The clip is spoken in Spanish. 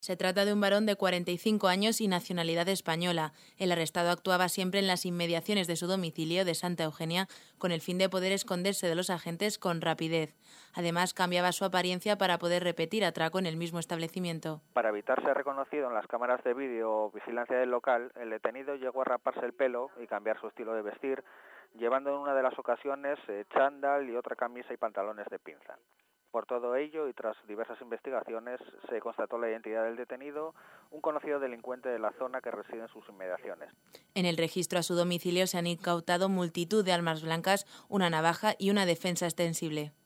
Se trata de un varón de 45 años y nacionalidad española. El arrestado actuaba siempre en las inmediaciones de su domicilio de Santa Eugenia con el fin de poder esconderse de los agentes con rapidez. Además, cambiaba su apariencia para poder repetir atraco en el mismo establecimiento. Para evitar ser reconocido en las cámaras de vídeo o vigilancia del local, el detenido llegó a raparse el pelo y cambiar su estilo de vestir, llevando en una de las ocasiones chándal y otra camisa y pantalones de pinza. Por todo ello, y tras diversas investigaciones, se constató la identidad del detenido, un conocido delincuente de la zona que reside en sus inmediaciones. En el registro a su domicilio se han incautado multitud de armas blancas, una navaja y una defensa extensible.